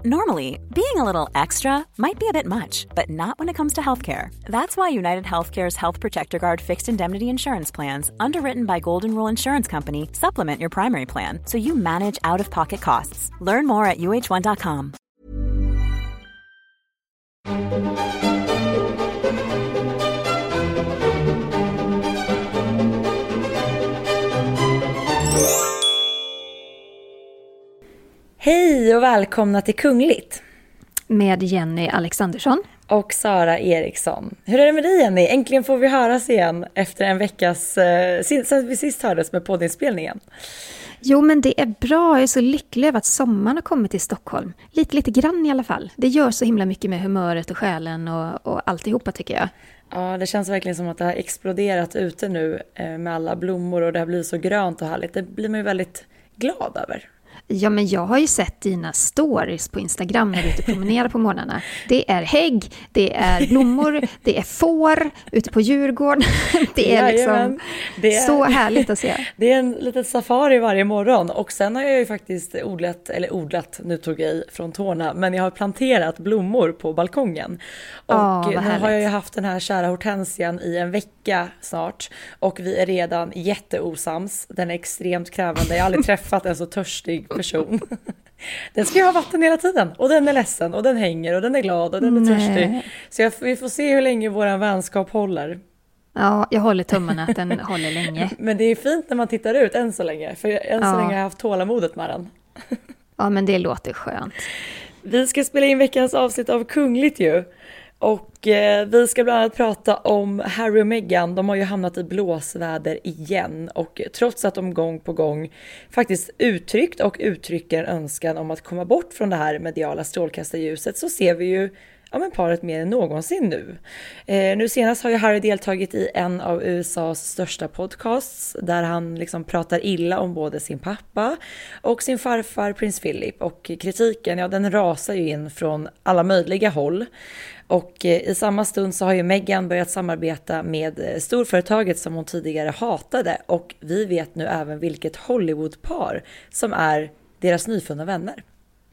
Normally, being a little extra might be a bit much, but not when it comes to healthcare. That's why United Healthcare's Health Protector Guard fixed indemnity insurance plans, underwritten by Golden Rule Insurance Company, supplement your primary plan so you manage out-of-pocket costs. Learn more at uh1.com. Hej och välkomna till Kungligt. Med Jenny Alexandersson. Och Sara Eriksson. Hur är det med dig, Jenny? Äntligen får vi höras igen efter en veckas, sen vi sist hördes med poddinspelningen. Jo, men det är bra. Jag är så lycklig över att sommaren har kommit till Stockholm. Lite grann i alla fall. Det gör så himla mycket med humöret och själen och alltihopa, tycker jag. Ja, det känns verkligen som att det har exploderat ute nu med alla blommor och det har blivit så grönt och härligt. Det blir man ju väldigt glad över. Ja, men jag har ju sett dina stories på Instagram när du är ute och promenerar på morgnarna. Det är hägg, det är blommor, det är får ute på Djurgården. Det är liksom så härligt att se. Det är en liten safari varje morgon. Och sen har jag ju faktiskt odlat, nu tog jag i från tårna, men jag har planterat blommor på balkongen. Och nu har jag ju haft den här kära hortensian i en vecka snart. Och vi är redan jätteosams. Den är extremt krävande. Jag har aldrig träffat en så törstig person. Den ska ju ha vatten hela tiden. Och den är ledsen och den hänger och den är glad och den är törstig. Så vi får se hur länge våran vänskap håller. Ja, jag håller tummarna att den håller länge. Men det är fint när man tittar ut än så länge. För än så länge har jag haft tålamodet med den. Ja, men det låter skönt. Vi ska spela in veckans avsnitt av Kungligt ju. Och vi ska bland annat prata om Harry och Meghan. De har ju hamnat i blåsväder igen. Och trots att de gång på gång faktiskt uttryckt och uttrycker en önskan om att komma bort från det här mediala strålkastarljuset, så ser vi ju paret mer än någonsin nu. Nu senast har ju Harry deltagit i en av USAs största podcasts där han liksom pratar illa om både sin pappa och sin farfar prins Philip. Och kritiken, den rasar ju in från alla möjliga håll. Och i samma stund så har ju Meghan börjat samarbeta med storföretaget som hon tidigare hatade. Och vi vet nu även vilket Hollywoodpar som är deras nyfunna vänner.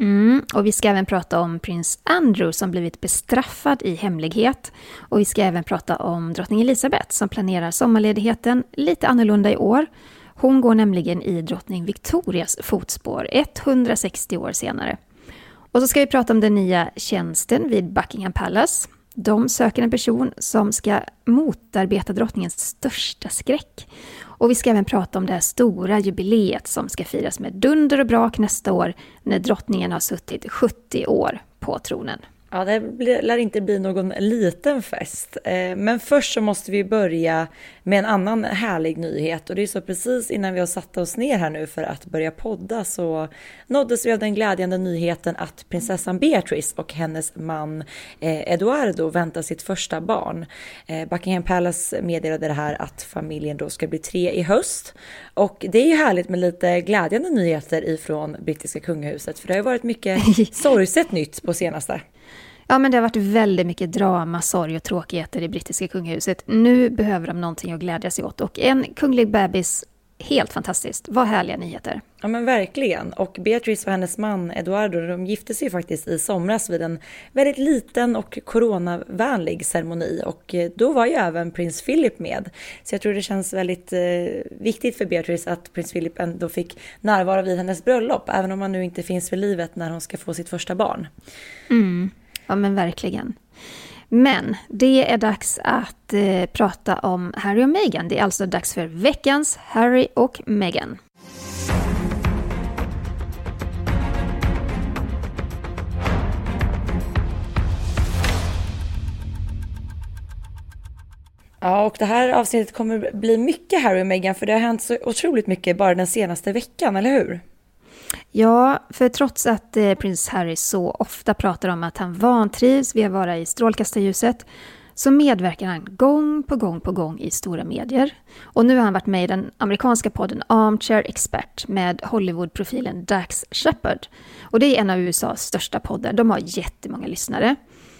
Och vi ska även prata om prins Andrew som blivit bestraffad i hemlighet. Och vi ska även prata om drottning Elizabeth som planerar sommarledigheten lite annorlunda i år. Hon går nämligen i drottning Victorias fotspår 160 år senare. Och så ska vi prata om den nya tjänsten vid Buckingham Palace. De söker en person som ska motarbeta drottningens största skräck. Och vi ska även prata om det här stora jubileet som ska firas med dunder och brak nästa år när drottningen har suttit 70 år på tronen. Ja, det lär inte bli någon liten fest. Men först så måste vi börja med en annan härlig nyhet. Och det är så precis innan vi har satt oss ner här nu för att börja podda så nåddes vi av den glädjande nyheten att prinsessan Beatrice och hennes man Eduardo väntar sitt första barn. Buckingham Palace meddelade det här att familjen då ska bli 3 i höst. Och det är ju härligt med lite glädjande nyheter ifrån brittiska kungahuset. För det har ju varit mycket sorgset nytt på senaste. Ja, men det har varit väldigt mycket drama, sorg och tråkigheter i brittiska kungahuset. Nu behöver de någonting att glädja sig åt. Och en kunglig bebis, helt fantastiskt. Vad härliga nyheter. Ja, men verkligen. Och Beatrice och hennes man Eduardo, de gifte sig faktiskt i somras vid en väldigt liten och coronavänlig ceremoni. Och då var ju även prins Philip med. Så jag tror det känns väldigt viktigt för Beatrice att prins Philip ändå fick närvara vid hennes bröllop. Även om han nu inte finns för livet när hon ska få sitt första barn. Ja, men verkligen. Men det är dags att prata om Harry och Meghan. Det är alltså dags för veckans Harry och Meghan. Ja, och det här avsnittet kommer bli mycket Harry och Meghan för det har hänt så otroligt mycket bara den senaste veckan, eller hur? Ja, för trots att prins Harry så ofta pratar om att han vantrivs vid att vara i strålkastarljuset så medverkar han gång på gång i stora medier. Och nu har han varit med i den amerikanska podden Armchair Expert med Hollywood-profilen Dax Shepard. Och det är en av USAs största poddar. De har jättemånga lyssnare.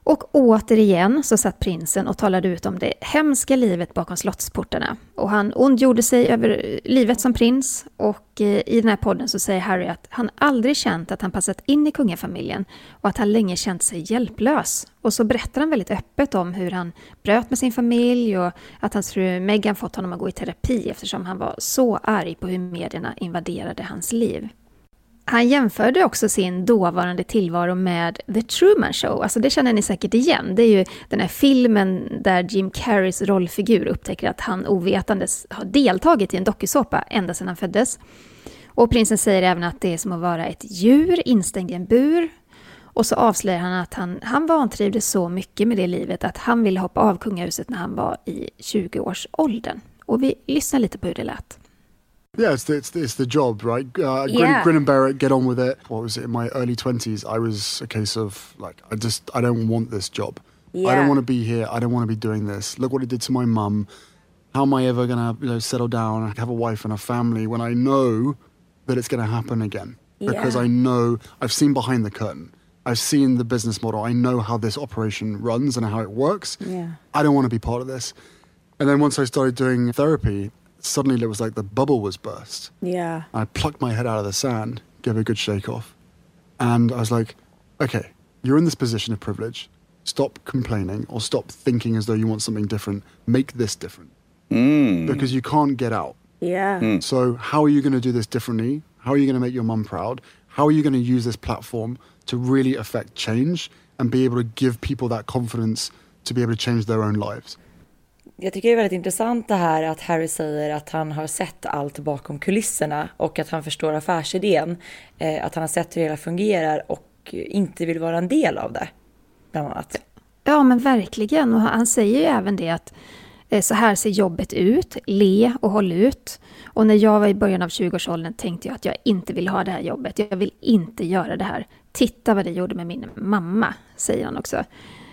Och återigen så satt prinsen och talade ut om det hemska livet bakom slottsportarna. Och han ondgjorde sig över livet som prins. Och i den här podden så säger Harry att han aldrig känt att han passat in i kungafamiljen. Och att han länge känt sig hjälplös. Och så berättar han väldigt öppet om hur han bröt med sin familj. Och att hans fru Meghan fått honom att gå i terapi eftersom han var så arg på hur medierna invaderade hans liv. Han jämförde också sin dåvarande tillvaro med The Truman Show. Alltså det känner ni säkert igen. Det är ju den här filmen där Jim Carreys rollfigur upptäcker att han ovetandes har deltagit i en dokusåpa ända sedan han föddes. Och prinsen säger även att det är som att vara ett djur instängd i en bur. Och så avslöjar han att han vantrivdes så mycket med det livet att han ville hoppa av kungahuset när han var i 20-årsåldern. Och vi lyssnar lite på hur det lät. Yeah, it's the job, right? Grin and bear it, get on with it. What was it, in my early 20s, I was a case of, like, I don't want this job. Yeah. I don't want to be here. I don't want to be doing this. Look what it did to my mum. How am I ever going to settle down and have a wife and a family when I know that it's going to happen again? Because I know, I've seen behind the curtain. I've seen the business model. I know how this operation runs and how it works. Yeah. I don't want to be part of this. And then once I started doing therapy, suddenly it was like the bubble was burst. Yeah. I plucked my head out of the sand, gave a good shake off. And I was like, okay, you're in this position of privilege. Stop complaining or stop thinking as though you want something different. Make this different. Because you can't get out. Yeah. So how are you going to do this differently? How are you going to make your mum proud? How are you going to use this platform to really affect change and be able to give people that confidence to be able to change their own lives? Jag tycker det är väldigt intressant det här att Harry säger att han har sett allt bakom kulisserna och att han förstår affärsidén, att han har sett hur det hela fungerar och inte vill vara en del av det, bland annat. Ja, men verkligen. Och han säger ju även det att så här ser jobbet ut, le och håll ut. Och när jag var i början av 20-årsåldern tänkte jag att jag inte vill ha det här jobbet. Jag vill inte göra det här. Titta vad det gjorde med min mamma, säger han också.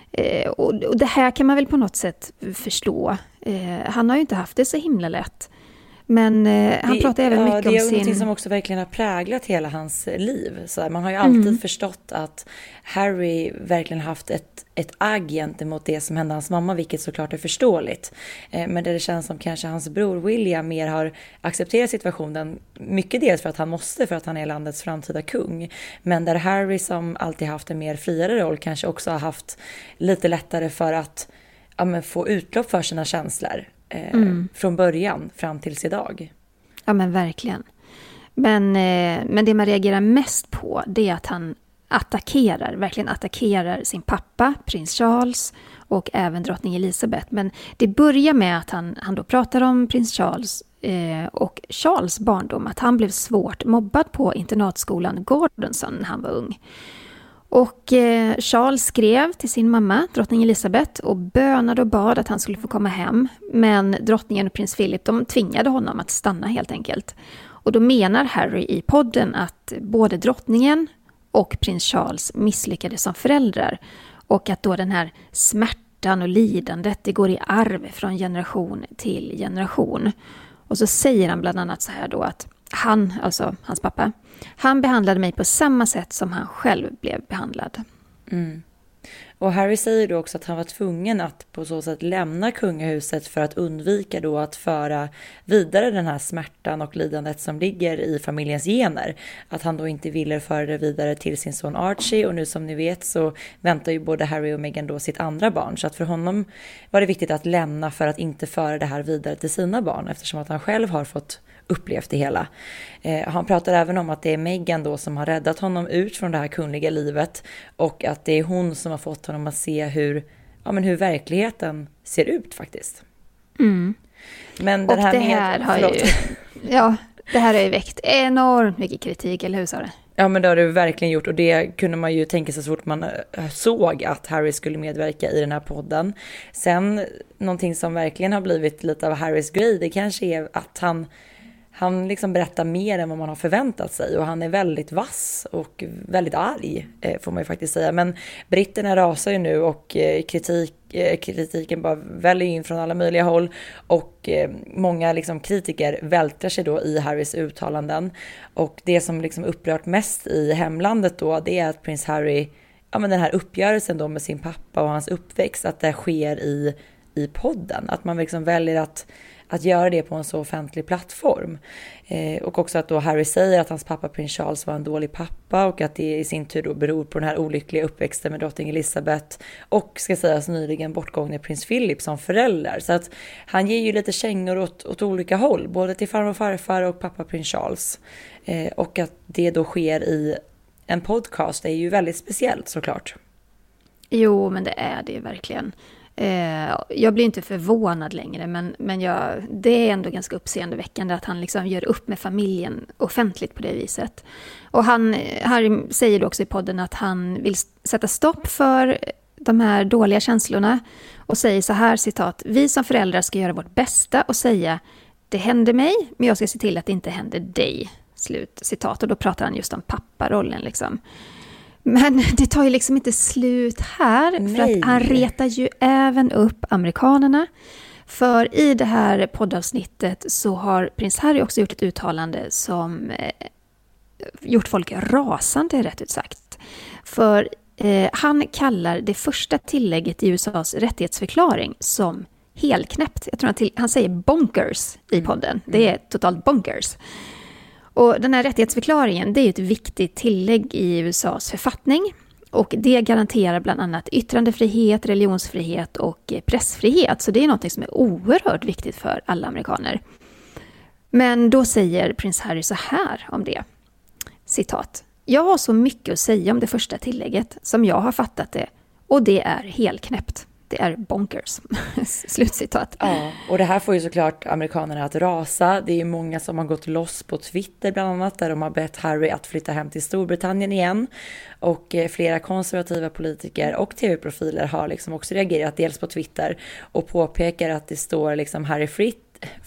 Och det här kan man väl på något sätt förstå. Han har ju inte haft det så himla lätt. Men han pratar även mycket om sin... Det är något som också verkligen har präglat hela hans liv. Så man har ju alltid förstått att Harry verkligen haft ett agg gentemot det som hände hans mamma, vilket såklart är förståeligt. Men det känns som kanske hans bror William mer har accepterat situationen. Mycket dels för att han måste, för att han är landets framtida kung. Men där Harry, som alltid haft en mer friare roll, kanske också har haft lite lättare för att få utlopp för sina känslor. Från början fram tills idag. Ja, men verkligen. Men det man reagerar mest på, det är att han verkligen attackerar sin pappa, prins Charles, och även drottning Elizabeth. Men det börjar med att han då pratar om prins Charles och Charles barndom, att han blev svårt mobbad på internatskolan Gordonson när han var ung. Och Charles skrev till sin mamma, drottning Elizabeth, och bönade och bad att han skulle få komma hem. Men drottningen och prins Philip, de tvingade honom att stanna helt enkelt. Och då menar Harry i podden att både drottningen och prins Charles misslyckades som föräldrar. Och att då den här smärtan och lidandet, det går i arv från generation till generation. Och så säger han bland annat så här då att han, alltså hans pappa, han behandlade mig på samma sätt som han själv blev behandlad. Och Harry säger då också att han var tvungen att på så sätt lämna kungahuset för att undvika då att föra vidare den här smärtan och lidandet som ligger i familjens gener. Att han då inte ville föra det vidare till sin son Archie, och nu som ni vet så väntar ju både Harry och Meghan då sitt andra barn. Så att för honom var det viktigt att lämna för att inte föra det här vidare till sina barn, eftersom att han själv har fått upplevt det hela. Han pratar även om att det är Meghan då som har räddat honom ut från det här kungliga livet, och att det är hon som har fått honom att se hur verkligheten ser ut faktiskt. Men den här, det här har ju, det här har ju väckt enormt mycket kritik, eller hur sa det? Ja, men det har det verkligen gjort, och det kunde man ju tänka sig så fort man såg att Harry skulle medverka i den här podden. Sen, någonting som verkligen har blivit lite av Harrys grej, det kanske är att han liksom berättar mer än vad man har förväntat sig, och han är väldigt vass och väldigt arg, får man ju faktiskt säga. Men britterna rasar ju nu, och kritiken bara väljer in från alla möjliga håll, och många liksom kritiker vältrar sig då i Harrys uttalanden. Och det som liksom upprört mest i hemlandet då, det är att prins Harry men den här uppgörelsen då med sin pappa och hans uppväxt, att det sker i podden. Att man liksom väljer att göra det på en så offentlig plattform. Och också att då Harry säger att hans pappa prins Charles var en dålig pappa och att det i sin tur då beror på den här olyckliga uppväxten med drottning Elizabeth och ska sägas nyligen bortgångne prins Philip som föräldrar. Så att han ger ju lite kängor åt olika håll, både till farmor och farfar och pappa prins Charles. Och att det då sker i en podcast är ju väldigt speciellt såklart. Jo, men det är det ju verkligen. Jag blir inte förvånad längre, men det är ändå ganska uppseendeväckande att han liksom gör upp med familjen offentligt på det viset. Och Harry säger också i podden att han vill sätta stopp för de här dåliga känslorna och säger så här, citat: vi som föräldrar ska göra vårt bästa och säga det händer mig, men jag ska se till att det inte händer dig. Slut, citat. Och då pratar han just om papparollen liksom. Men det tar ju liksom inte slut här. Nej. För att han retar ju även upp amerikanerna. För i det här poddavsnittet så har prins Harry också gjort ett uttalande som gjort folk rasande, rätt ut sagt. För han kallar det första tillägget i USAs rättighetsförklaring som helknäppt. Jag tror han säger bonkers i podden. Det är totalt bonkers. Och den här rättighetsförklaringen, det är ett viktigt tillägg i USAs författning. Och det garanterar bland annat yttrandefrihet, religionsfrihet och pressfrihet. Så det är något som är oerhört viktigt för alla amerikaner. Men då säger prins Harry så här om det. Citat: jag har så mycket att säga om det första tillägget som jag har fattat det. Och det är helknäppt. Det är bonkers. Slutcitat. Ja, och det här får ju såklart amerikanerna att rasa. Det är ju många som har gått loss på Twitter bland annat, där de har bett Harry att flytta hem till Storbritannien igen. Och flera konservativa politiker och tv-profiler har liksom också reagerat dels på Twitter och påpekar att det står liksom Harry Fritt.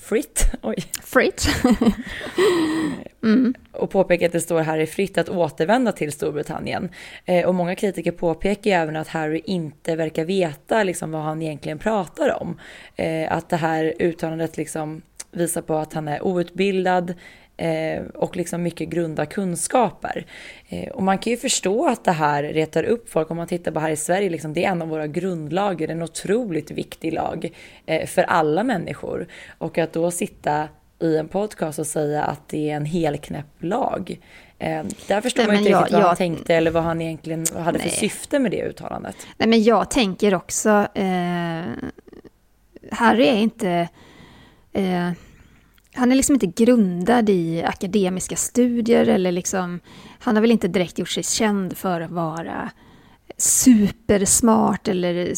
Och påpekar att det står Harry fritt att återvända till Storbritannien. Och många kritiker påpekar även att Harry inte verkar veta liksom vad han egentligen pratar om. Att det här uttalandet liksom visar på att han är outbildad och liksom mycket grunda kunskaper. Och man kan ju förstå att det här retar upp folk. Om man tittar på här i Sverige, liksom, det är en av våra grundlagar, en otroligt viktig lag för alla människor. Och att då sitta i en podcast och säga att det är en helknäpp lag. Där förstår man inte riktigt vad han tänkte eller vad han egentligen hade för syfte med det uttalandet. Nej, men jag tänker också Harry är inte han är liksom inte grundad i akademiska studier eller liksom, han har väl inte direkt gjort sig känd för att vara supersmart eller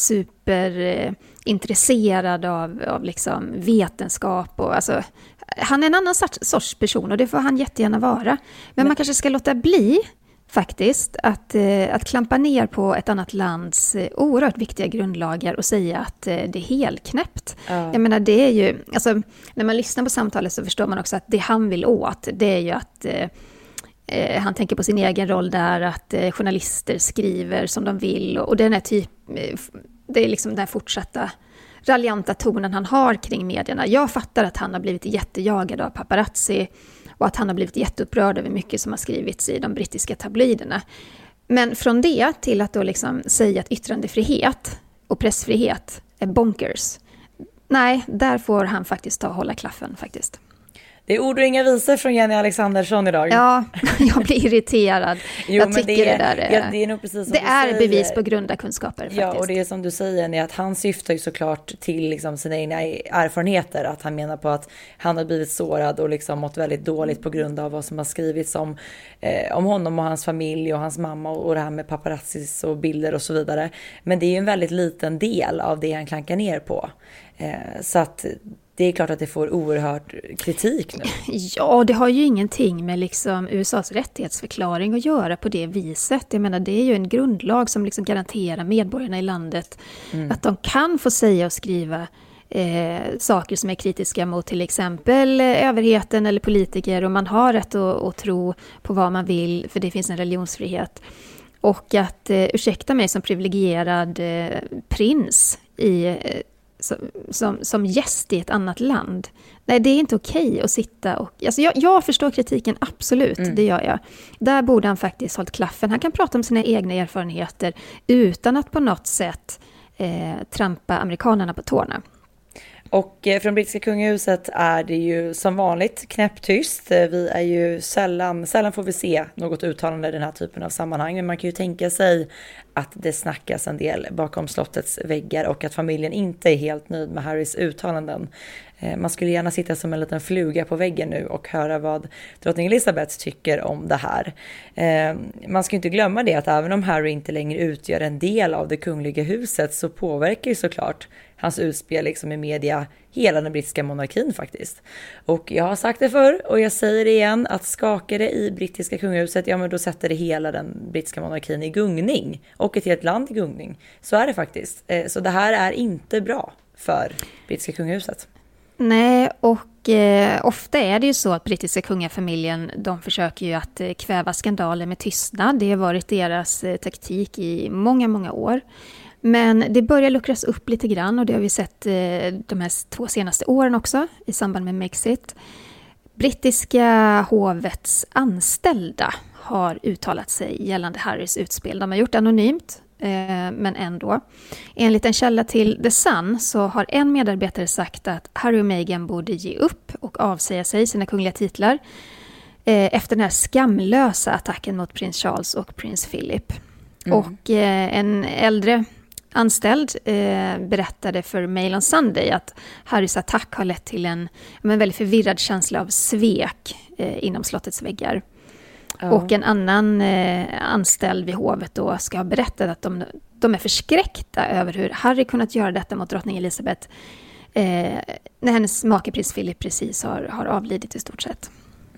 superintresserad av liksom vetenskap och alltså, han är en annan sorts person och det får han jättegärna vara. Men man kanske ska låta bli faktiskt att klampa ner på ett annat lands oerhört viktiga grundlagar och säga att det är helknäppt. Jag menar, det är ju, alltså, när man lyssnar på samtalet så förstår man också att det han vill åt, det är ju att han tänker på sin egen roll där, att journalister skriver som de vill och den här det är liksom den fortsatta raljanta tonen han har kring medierna. Jag fattar att han har blivit jättejagad av paparazzi och att han har blivit jätteupprörd över mycket som har skrivits i de brittiska tabloiderna. Men från det till att då liksom säga att yttrandefrihet och pressfrihet är bonkers. Nej, där får han faktiskt hålla klaffen faktiskt. Det är ord och inga visor från Jenny Alexandersson idag. Ja, jag blir irriterad. Jag tycker det är nog precis som det är säger. Bevis på grunda kunskaper faktiskt. Ja, och det är som du säger, är att han syftar ju såklart till liksom sina egna erfarenheter. Att han menar på att han har blivit sårad och liksom mått väldigt dåligt på grund av vad som har skrivits om honom och hans familj och hans mamma och det här med paparazzis och bilder och så vidare. Men det är ju en väldigt liten del av det han klankar ner på. Så att det är klart att det får oerhört kritik nu. Ja, det har ju ingenting med liksom USAs rättighetsförklaring att göra på det viset. Jag menar, det är ju en grundlag som liksom garanterar medborgarna i landet att de kan få säga och skriva saker som är kritiska mot till exempel överheten eller politiker. Och man har rätt att tro på vad man vill, för det finns en religionsfrihet. Och att ursäkta mig som privilegierad prins i som gäst i ett annat land. Nej, det är inte okej att sitta och... Alltså jag förstår kritiken, absolut, det gör jag. Där borde han faktiskt hållit klaffen. Han kan prata om sina egna erfarenheter utan att på något sätt trampa amerikanerna på tårna. Och från brittiska kungahuset är det ju som vanligt knäpptyst. Vi är ju sällan får vi se något uttalande i den här typen av sammanhang. Men man kan ju tänka sig att det snackas en del bakom slottets väggar och att familjen inte är helt nöjd med Harrys uttalanden. Man skulle gärna sitta som en liten fluga på väggen nu och höra vad drottning Elizabeth tycker om det här. Man ska inte glömma det att även om Harry inte längre utgör en del av det kungliga huset så påverkar ju såklart hans utspel liksom i media hela den brittiska monarkin faktiskt. Och jag har sagt det förr och jag säger det igen, att skakar det i brittiska kungahuset, ja men då sätter det hela den brittiska monarkin i gungning och ett helt land i gungning. Så är det faktiskt. Så det här är inte bra för brittiska kungahuset. Nej, och ofta är det ju så att brittiska kungafamiljen, de försöker ju att kväva skandaler med tystnad. Det har varit deras taktik i många, många år. Men det börjar luckras upp lite grann och det har vi sett de här 2 senaste åren också i samband med Brexit. Brittiska hovets anställda har uttalat sig gällande Harrys utspel. De har gjort det anonymt, men ändå. Enligt en källa till The Sun så har en medarbetare sagt att Harry och Meghan borde ge upp och avsäga sig sina kungliga titlar efter den här skamlösa attacken mot prins Charles och prins Philip. Och en äldre anställd berättade för Mail on Sunday att Harrys attack har lett till en väldigt förvirrad känsla av svek inom slottets väggar. Ja. Och en annan anställd vid hovet då ska ha berättat att de är förskräckta över hur Harry kunnat göra detta mot drottning Elizabeth när hennes make prins Philip precis har avlidit i stort sett.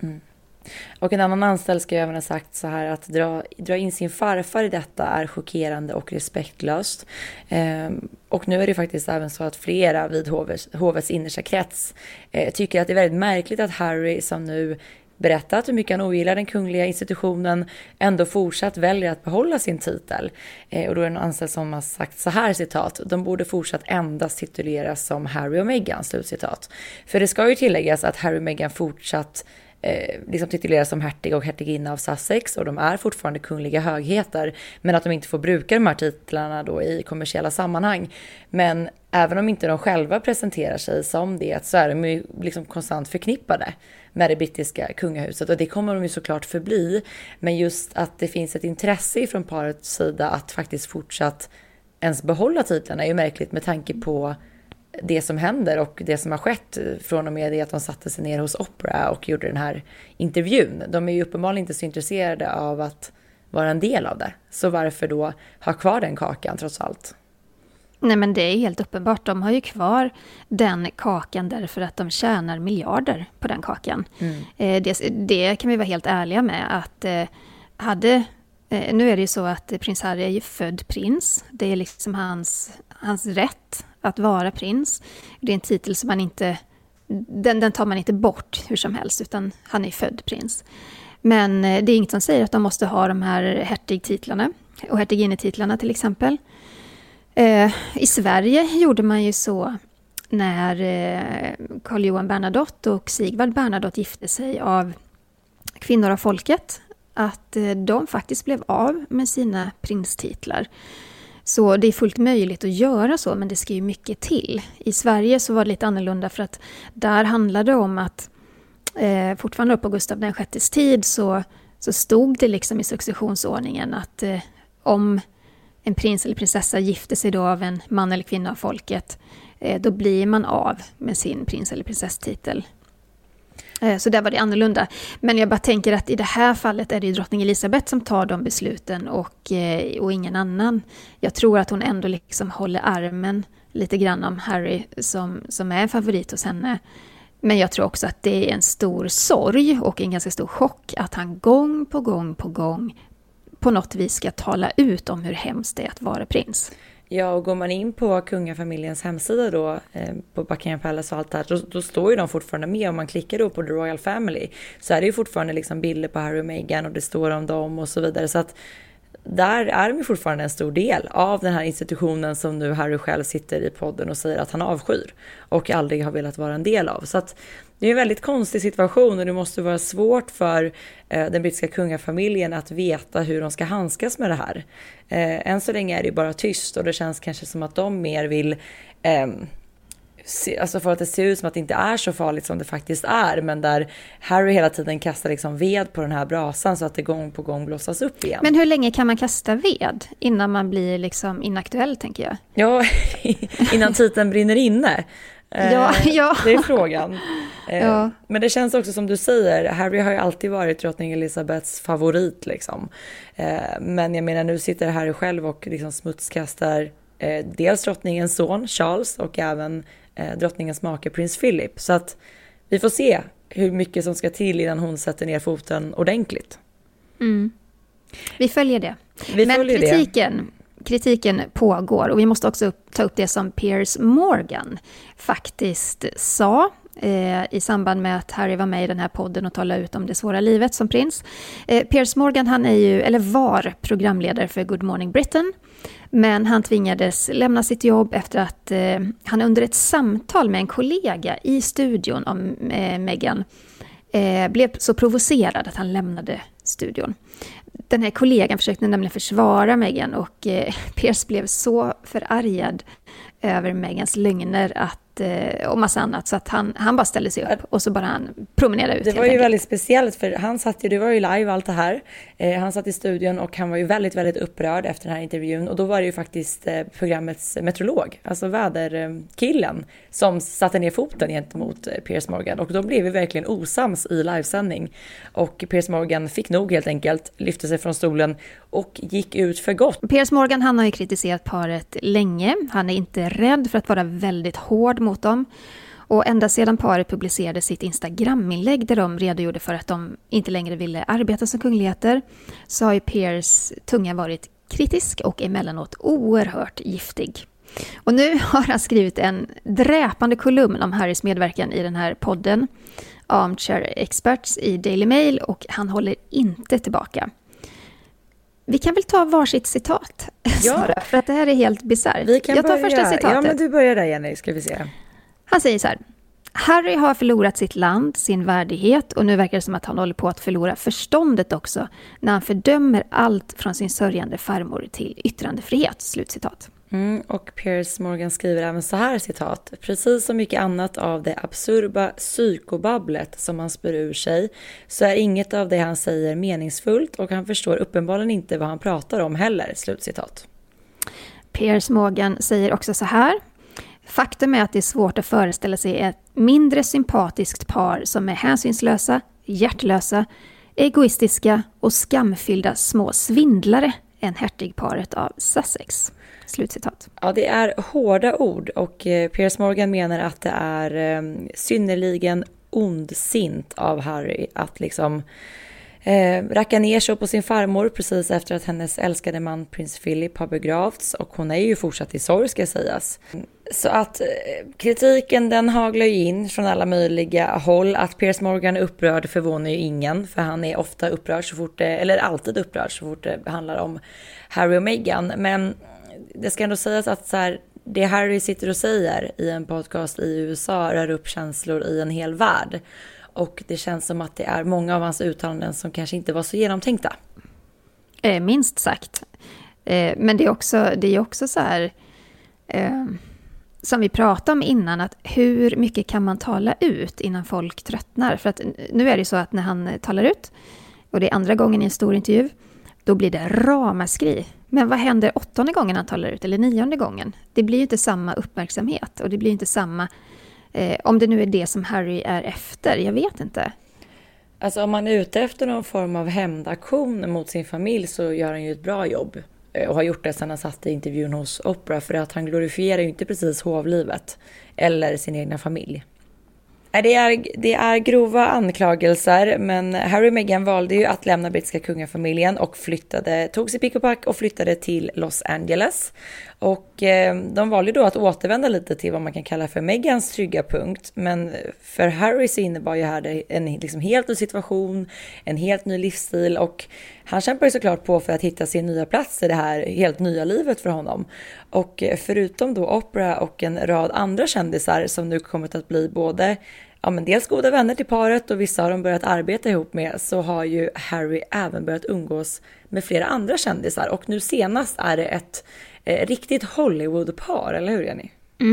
Och en annan anställd ska även ha sagt så här att dra in sin farfar i detta är chockerande och respektlöst. Och nu är det faktiskt även så att flera vid hovets innersta krets tycker att det är väldigt märkligt att Harry, som nu berättat hur mycket han ogillar den kungliga institutionen, ändå fortsatt väljer att behålla sin titel. Och då är det en anställd som har sagt så här, citat: de borde fortsatt endast tituleras som Harry och Meghan, slutcitat. För det ska ju tilläggas att Harry och Meghan fortsatt liksom tituleras som hertig och hertiginna av Sussex och de är fortfarande kungliga högheter, men att de inte får bruka de här titlarna då i kommersiella sammanhang. Men även om inte de själva presenterar sig som det, så är de ju liksom konstant förknippade med det brittiska kungahuset och det kommer de ju såklart förbli. Men just att det finns ett intresse från parets sida att faktiskt fortsatt ens behålla titlarna är ju märkligt med tanke på det som händer och det som har skett från och med det att de satte sig ner hos Oprah och gjorde den här intervjun. De är ju uppenbarligen inte så intresserade av att vara en del av det. Så varför då ha kvar den kakan trots allt? Nej, men det är helt uppenbart. De har ju kvar den kakan därför att de tjänar miljarder på den kakan. Det kan vi vara helt ärliga med att nu är det ju så att prins Harry är ju född prins. Det är liksom hans rätt att vara prins. Det är en titel som man inte, den tar man inte bort hur som helst, utan han är född prins. Men det är inget som säger att de måste ha de här hertigtitlarna och hertiginnetitlarna till exempel. I Sverige gjorde man ju så när Carl Johan Bernadotte och Sigvard Bernadotte gifte sig av kvinnor av folket, att de faktiskt blev av med sina prinstitlar. Så det är fullt möjligt att göra så, men det ska ju mycket till. I Sverige så var det lite annorlunda för att där handlade det om att fortfarande på Gustav den VI:s tid så stod det liksom i successionsordningen att om en prins eller prinsessa gifte sig då av en man eller kvinna av folket, då blir man av med sin prins- eller prinsesstitel. Så där var det annorlunda. Men jag bara tänker att i det här fallet är det ju drottning Elizabeth som tar de besluten och ingen annan. Jag tror att hon ändå liksom håller armen lite grann om Harry som är en favorit hos henne. Men jag tror också att det är en stor sorg och en ganska stor chock att han gång på gång på något vis ska tala ut om hur hemskt det är att vara prins. Ja, och går man in på kungafamiljens hemsida då, på Buckingham Palace och allt det här, då står ju de fortfarande med. Om man klickar då på The Royal Family så är det ju fortfarande liksom bilder på Harry och Meghan och det står om dem och så vidare. Så att där är de fortfarande en stor del av den här institutionen som nu Harry själv sitter i podden och säger att han avskyr och aldrig har velat vara en del av. Så att det är en väldigt konstig situation och det måste vara svårt för den brittiska kungafamiljen att veta hur de ska handskas med det här. Än så länge är det bara tyst och det känns kanske som att de mer vill alltså för att det ser ut som att det inte är så farligt som det faktiskt är, men där Harry hela tiden kastar liksom ved på den här brasan så att det gång på gång blossas upp igen. Men hur länge kan man kasta ved innan man blir liksom inaktuell, tänker jag? Ja, innan titeln brinner inne. Ja. Det är frågan. Ja. Men det känns också som du säger, Harry har ju alltid varit drottning Elizabeths favorit liksom. Men jag menar, nu sitter Harry själv och liksom smutskastar dels drottningens son Charles och även drottningens make prins Philip. Så att vi får se hur mycket som ska till innan hon sätter ner foten ordentligt. Vi följer det. Kritiken pågår och vi måste också ta upp det som Piers Morgan faktiskt sa i samband med att Harry var med i den här podden och talade ut om det svåra livet som prins. Piers Morgan, han var programledare för Good Morning Britain, men han tvingades lämna sitt jobb efter att han under ett samtal med en kollega i studion om Meghan blev så provocerad att han lämnade studion. Den här kollegan försökte nämligen försvara Meghan och Piers blev så förargad över Meghans lögner och massa annat så att han bara ställde sig upp och så bara han promenerade ut. Det var ju väldigt speciellt för det var ju live allt det här. Han satt i studion och han var ju väldigt, väldigt upprörd efter den här intervjun och då var det ju faktiskt programmets meteorolog, alltså väderkillen, som satte ner foten gentemot Piers Morgan och då blev vi verkligen osams i livesändning och Piers Morgan fick nog helt enkelt, lyfte sig från stolen och gick ut för gott. Piers Morgan, han har ju kritiserat paret länge. Han är inte rädd för att vara väldigt hård mot dem. Och ända sedan paret publicerade sitt Instagram-inlägg där de redogjorde för att de inte längre ville arbeta som kungligheter så har ju Piers tunga varit kritisk och emellanåt oerhört giftig. Och nu har han skrivit en dräpande kolumn om Harrys medverkan i den här podden Armchair Experts i Daily Mail och han håller inte tillbaka. Vi kan väl ta varsitt citat, Sara, för att det här är helt bisarrt. Jag tar första citatet. Ja, men du börjar där, Jenny, ska vi se. Han säger så här: Harry har förlorat sitt land, sin värdighet och nu verkar det som att han håller på att förlora förståndet också när han fördömer allt från sin sörjande farmor till yttrandefrihet. Slutcitat. Och Piers Morgan skriver även så här, citat: precis som mycket annat av det absurda psykobabblet som han spyr ur sig så är inget av det han säger meningsfullt och han förstår uppenbarligen inte vad han pratar om heller, slutcitat. Piers Morgan säger också så här: faktum är att det är svårt att föreställa sig ett mindre sympatiskt par som är hänsynslösa, hjärtlösa, egoistiska och skamfyllda små svindlare än hertigparet av Sussex. Slutcitat. Ja, det är hårda ord och Piers Morgan menar att det är synnerligen ondsint av Harry att liksom racka ner sig på sin farmor precis efter att hennes älskade man prins Philip har begravts och hon är ju fortsatt i sorg, ska sägas. Så att kritiken den haglar ju in från alla möjliga håll. Att Piers Morgan är upprörd förvånar ju ingen, för han är ofta upprörd så fort eller alltid upprörd så fort det handlar om Harry och Meghan. Men det ska ändå sägas att så här, det Harry sitter och säger i en podcast i USA rör upp känslor i en hel värld. Och det känns som att det är många av hans uttalanden som kanske inte var så genomtänkta. Minst sagt. Men det är också så här, som vi pratade om innan, att hur mycket kan man tala ut innan folk tröttnar? För att nu är det så att när han talar ut, och det är andra gången i en stor intervju, då blir det ramaskri. Men vad händer 8:e gången han talar ut, eller 9:e gången? Det blir ju inte samma uppmärksamhet och det blir inte samma, om det nu är det som Harry är efter, jag vet inte. Alltså om man är ute efter någon form av hämndaktion mot sin familj så gör han ju ett bra jobb. Och har gjort det sedan han satt i intervjun hos Oprah, för att han glorifierar ju inte precis hovlivet eller sin egna familj. Det är grova anklagelser, men Harry och Meghan valde ju att lämna brittiska kungafamiljen och tog sig pick och pack och flyttade till Los Angeles. Och de valde då att återvända lite till vad man kan kalla för Meghans trygga punkt. Men för Harry så innebar ju här en liksom helt ny situation, en helt ny livsstil, och han kämpar ju såklart på för att hitta sin nya plats i det här helt nya livet för honom. Och förutom då Oprah och en rad andra kändisar som nu kommit att bli både dels goda vänner till paret och vissa har de börjat arbeta ihop med, så har ju Harry även börjat umgås med flera andra kändisar. Och nu senast är det ett riktigt Hollywood-par, eller hur Jenny?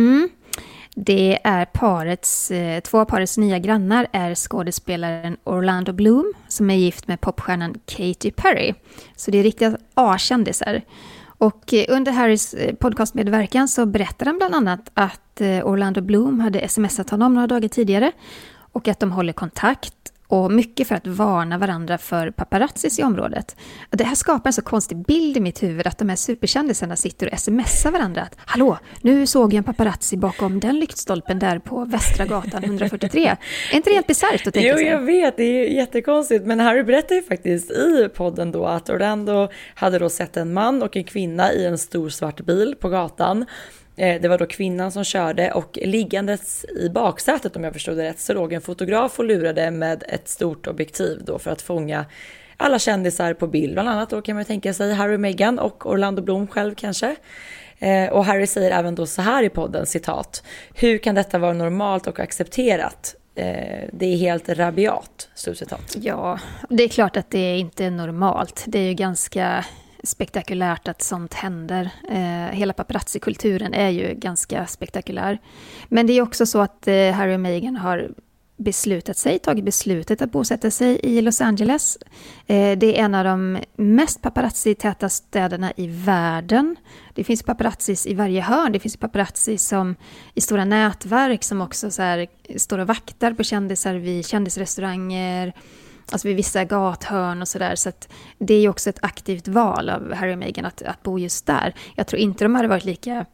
Det är två av parets nya grannar är skådespelaren Orlando Bloom som är gift med popstjärnan Katy Perry. Så det är riktiga A-kändisar. Och under Harrys podcastmedverkan så berättar han bland annat att Orlando Bloom hade smsat honom några dagar tidigare och att de håller kontakt, och mycket för att varna varandra för paparazzis i området. Det här skapar en så konstig bild i mitt huvud att de här superkändisarna sitter och smsar varandra att hallå, nu såg jag en paparazzi bakom den lyktstolpen där på Västra gatan 143. Är inte det helt bisarrt att tänka sig? Jo, jag vet, det är jättekonstigt. Men Harry berättar ju faktiskt i podden då att Orlando hade då sett en man och en kvinna i en stor svart bil på gatan. Det var då kvinnan som körde, och liggandes i baksätet, om jag förstod det rätt, så låg en fotograf och lurade med ett stort objektiv då för att fånga alla kändisar på bild. Bland annat då kan man tänka sig Harry, Meghan och Orlando Bloom själv kanske. Och Harry säger även då så här i podden, citat: hur kan detta vara normalt och accepterat? Det är helt rabiat, slutcitat. Ja, det är klart att det inte är normalt. Det är ju ganska spektakulärt att sånt händer. Hela paparazzi-kulturen är ju ganska spektakulär. Men det är också så att Harry och Meghan har tagit beslutet att bosätta sig i Los Angeles. Det är en av de mest paparazzi-täta städerna i världen. Det finns paparazzis i varje hörn. Det finns paparazzi som i stora nätverk som också så här, står och vaktar på kändisar vid kändisrestauranger, alltså vid vissa gathörn och sådär. Så att det är ju också ett aktivt val av Harry och Meghan att bo just där. Jag tror inte de hade varit lika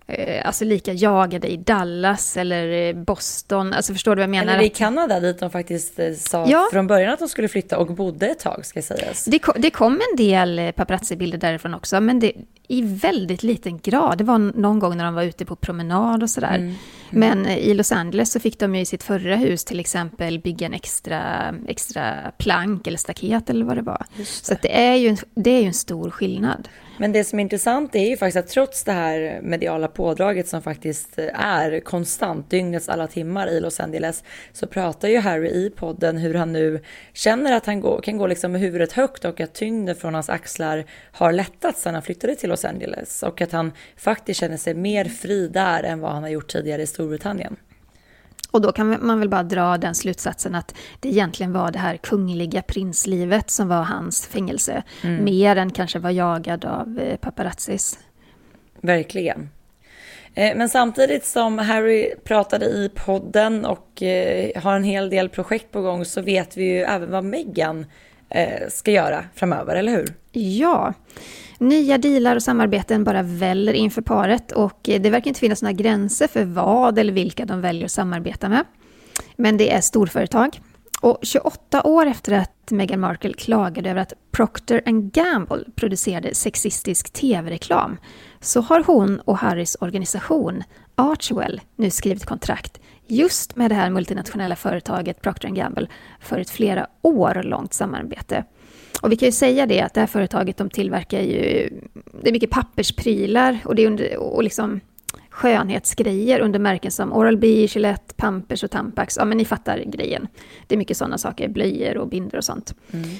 jagade i Dallas eller Boston. Alltså förstår du vad jag menar? Eller i Kanada dit de faktiskt sa från början att de skulle flytta och bodde ett tag, ska sägas. Det kom en del paparazzi-bilder därifrån också, men det i väldigt liten grad. Det var någon gång när de var ute på promenad och sådär. Men i Los Angeles så fick de ju i sitt förra hus till exempel bygga en extra plank eller staket eller vad det var. Så att det är ju en stor skillnad. Men det som är intressant är ju faktiskt att trots det här mediala pådraget som faktiskt är konstant dygnets alla timmar i Los Angeles, så pratar ju Harry i podden hur han nu känner att han kan gå liksom med huvudet högt och att tyngden från hans axlar har lättat sedan han flyttade till Los Angeles, och att han faktiskt känner sig mer fri där än vad han har gjort tidigare i Storbritannien. Och då kan man väl bara dra den slutsatsen att det egentligen var det här kungliga prinslivet som var hans fängelse. Mer än kanske var jagad av paparazzis. Verkligen. Men samtidigt som Harry pratade i podden och har en hel del projekt på gång, så vet vi ju även vad Meghan ska göra framöver, eller hur? Ja, nya dealar och samarbeten bara väller inför paret, och det verkar inte finnas några gränser för vad eller vilka de väljer att samarbeta med. Men det är storföretag. Och 28 år efter att Meghan Markle klagade över att Procter & Gamble producerade sexistisk tv-reklam, så har hon och Harrys organisation Archewell nu skrivit kontrakt just med det här multinationella företaget Procter & Gamble för ett flera år långt samarbete. Och vi kan ju säga det att det här företaget, de tillverkar ju, det är mycket pappersprylar och det är och liksom skönhetsgrejer under märken som Oral-B, Gillette, Pampers och Tampax. Ja, men ni fattar grejen. Det är mycket sådana saker, blöjor och binder och sånt.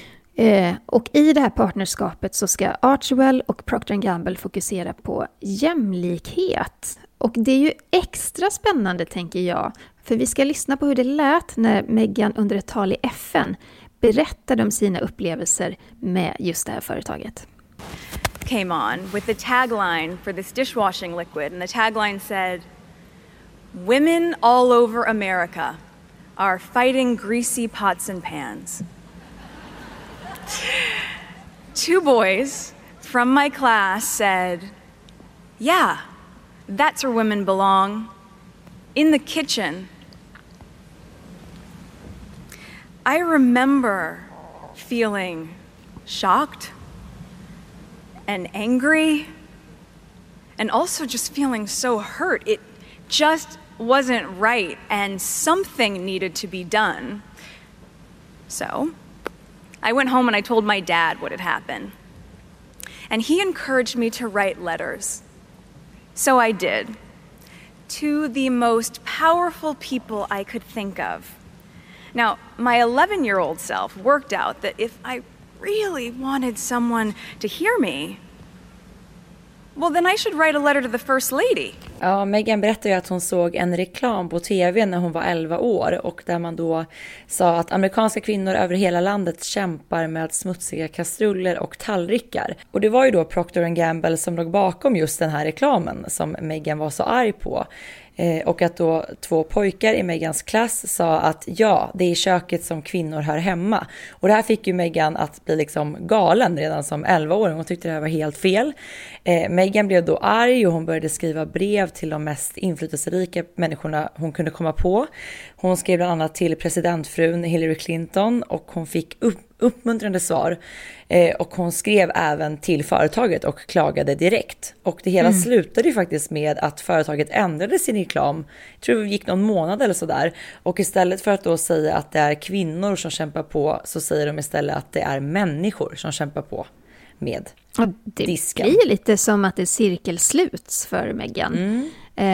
Och i det här partnerskapet så ska Archewell och Procter & Gamble fokusera på jämlikhet. Och det är ju extra spännande, tänker jag, för vi ska lyssna på hur det lät när Meghan under ett tal i FN berättade om sina upplevelser med just det här företaget. Came on with the tagline for this dishwashing liquid, and the tagline said, "Women all over America are fighting greasy pots and pans." 2 boys from my class said, "Yeah, that's where women belong, in the kitchen, I remember feeling shocked and angry and also just feeling so hurt. It just wasn't right and something needed to be done. So I went home and I told my dad what had happened. And he encouraged me to write letters. So I did. To the most powerful people I could think of. Now, my 11-year-old self worked out that if I really wanted someone to hear me, well, then I should write a letter to the First Lady. Ja, Meghan berättade ju att hon såg en reklam på tv när hon var 11 år och där man då sa att amerikanska kvinnor över hela landet kämpar med smutsiga kastruller och tallrikar. Och det var ju då Procter & Gamble som låg bakom just den här reklamen som Meghan var så arg på. Och att då 2 pojkar i Meghans klass sa att ja, det är i köket som kvinnor hör hemma. Och det här fick ju Meghan att bli liksom galen redan som 11-åring. Hon tyckte det här var helt fel. Meghan blev då arg och hon började skriva brev till de mest inflytelserika människorna hon kunde komma på. Hon skrev bland annat till presidentfrun Hillary Clinton och hon fick uppmuntrande svar. Och hon skrev även till företaget och klagade direkt. Och det hela slutade ju faktiskt med att företaget ändrade sin reklam. Jag tror det gick någon månad eller sådär. Och istället för att då säga att det är kvinnor som kämpar på så säger de istället att det är människor som kämpar på med det disken. Det blir lite som att det cirkelsluts för Meghan.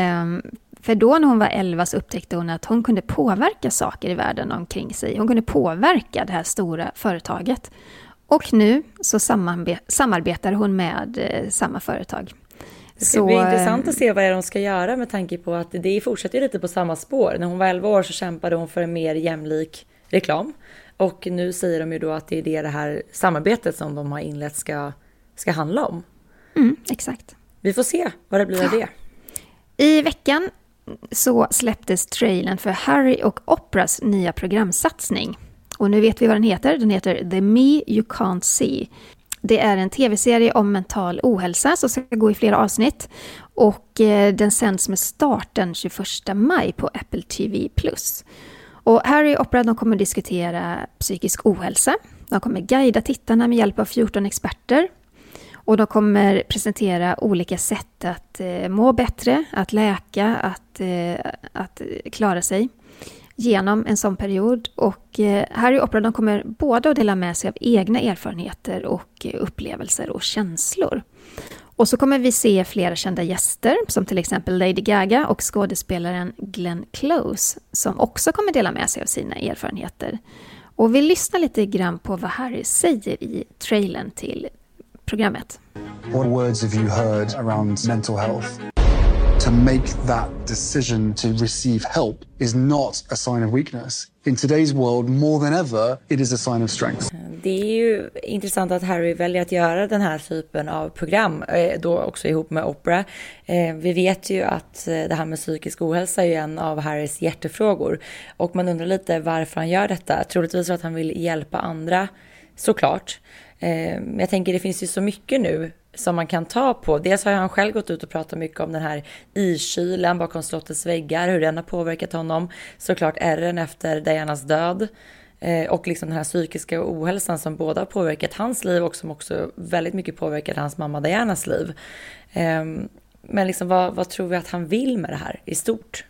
För då när hon var 11 så upptäckte hon att hon kunde påverka saker i världen omkring sig. Hon kunde påverka det här stora företaget. Och nu så samarbetar hon med samma företag. Det ska bli intressant att se vad de ska göra med tanke på att det fortsätter lite på samma spår. När hon var 11 år så kämpade hon för en mer jämlik reklam. Och nu säger de ju då att det är det här samarbetet som de har inlett ska handla om. Exakt. Vi får se vad det blir av det. I veckan så släpptes trailern för Harry och Oprahs nya programsatsning. Och nu vet vi vad den heter. Den heter The Me You Can't See. Det är en tv-serie om mental ohälsa som ska gå i flera avsnitt. Och den sänds med start den 21 maj på Apple TV+. Och Harry och Oprah de kommer diskutera psykisk ohälsa. De kommer guida tittarna med hjälp av 14 experter. Och de kommer presentera olika sätt att må bättre, att läka, att klara sig genom en sån period. Och Harry och Oprah de kommer både att dela med sig av egna erfarenheter och upplevelser och känslor. Och så kommer vi se flera kända gäster som till exempel Lady Gaga och skådespelaren Glenn Close som också kommer dela med sig av sina erfarenheter. Och vi lyssnar lite grann på vad Harry säger i trailern till programmet. What words have you heard around mental health? To make that decision to receive help is not a sign of weakness. In today's world, more than ever, it is a sign of strength. Det är ju intressant att Harry väljer att göra den här typen av program, då också ihop med Oprah. Vi vet ju att det här med psykisk ohälsa är ju en av Harrys hjärtefrågor. Och man undrar lite varför han gör detta. Troligtvis för att han vill hjälpa andra, såklart. Men jag tänker det finns ju så mycket nu som man kan ta på. Dels har han själv gått ut och pratat mycket om den här iskylan bakom slottets väggar, hur den har påverkat honom. Såklart ärren efter Dianas död och liksom den här psykiska ohälsan som både har påverkat hans liv och som också väldigt mycket påverkat hans mamma Dianas liv. Men liksom vad tror vi att han vill med det här i stort?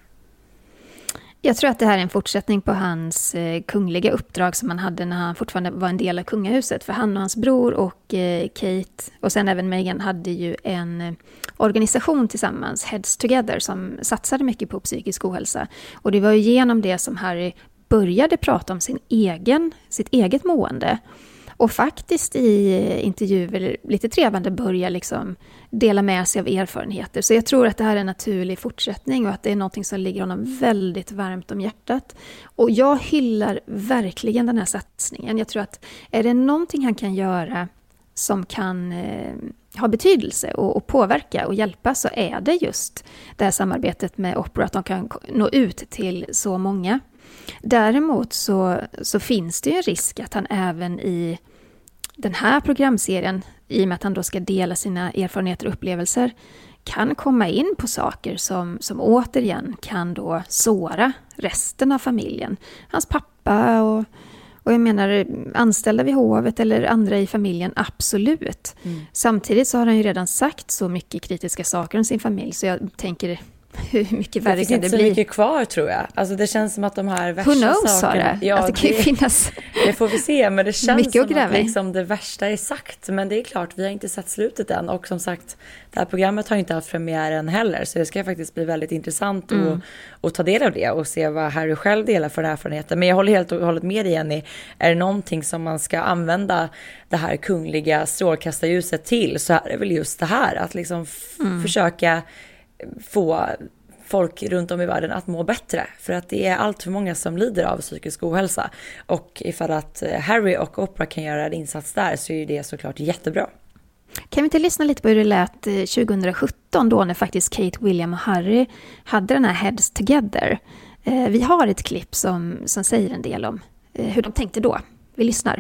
Jag tror att det här är en fortsättning på hans kungliga uppdrag som han hade när han fortfarande var en del av kungahuset. För han och hans bror och Kate och sen även Meghan hade ju en organisation tillsammans, Heads Together, som satsade mycket på psykisk ohälsa. Och det var ju genom det som Harry började prata om sitt eget mående. Och faktiskt i intervjuer lite trevande börja liksom dela med sig av erfarenheter. Så jag tror att det här är en naturlig fortsättning och att det är något som ligger honom väldigt varmt om hjärtat. Och jag hyllar verkligen den här satsningen. Jag tror att är det någonting han kan göra som kan ha betydelse och påverka och hjälpa så är det just det här samarbetet med Oprah, att de kan nå ut till så många. Däremot så finns det ju en risk att han även i den här programserien, i och med att han då ska dela sina erfarenheter och upplevelser, kan komma in på saker som återigen kan då såra resten av familjen. Hans pappa Och jag menar, anställda vid hovet eller andra i familjen, absolut. Samtidigt så har han ju redan sagt så mycket kritiska saker om sin familj, så jag tänker, hur mycket värre kan det bli? Det finns inte så mycket kvar, tror jag. Alltså det känns som att de här värsta sakerna... Who knows, Sara? Ja, alltså, det kan ju finnas... Det får vi se, men det känns mycket som att liksom det värsta är sagt. Men det är klart, vi har inte sett slutet än. Och som sagt, det här programmet har inte haft premiären heller. Så det ska faktiskt bli väldigt intressant att ta del av det och se vad Harry själv delar för erfarenheter. Men jag håller helt och hållet med dig, Jenny. Är det någonting som man ska använda det här kungliga strålkastarljuset till, så är det väl just det här. Att liksom försöka få folk runt om i världen att må bättre, för att det är allt för många som lider av psykisk ohälsa, och ifall att Harry och Oprah kan göra en insats där, så är det såklart jättebra. Kan vi inte lyssna lite på hur det lät 2017 då, när faktiskt Kate, William och Harry hade den här Heads Together? Vi har ett klipp som säger en del om hur de tänkte då. Vi lyssnar.